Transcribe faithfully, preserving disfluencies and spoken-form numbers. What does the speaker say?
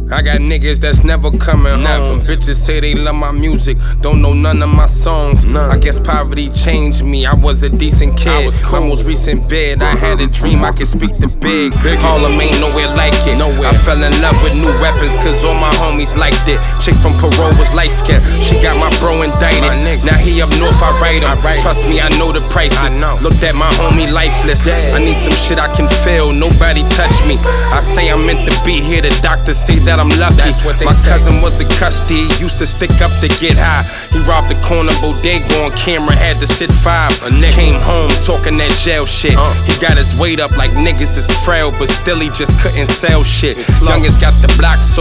I got niggas that's never coming home. Bitches say they love my music, don't know none of my songs. None. I guess poverty changed me, I was a decent kid. I was cool. My most recent bid, I had a dream I could speak the big. Harlem ain't nowhere like it. Nowhere. I fell in love with new weapons, cause all my homies liked it. Chick from parole was light skinned, she got my bro indicted. Now he up north, I write him. I Trust me, I know the prices. Know. Looked at my homie lifeless. Damn. I need some shit I can feel, nobody touch me. I say I'm meant to be here, the doctors say that I'm lucky. My say. cousin was a custody, used to stick up to get high. He robbed the corner bodega on camera, had to sit five. Came home talking that jail shit. Uh. He got his weight up like niggas is frail, but still he just couldn't sell shit. Youngest got the block so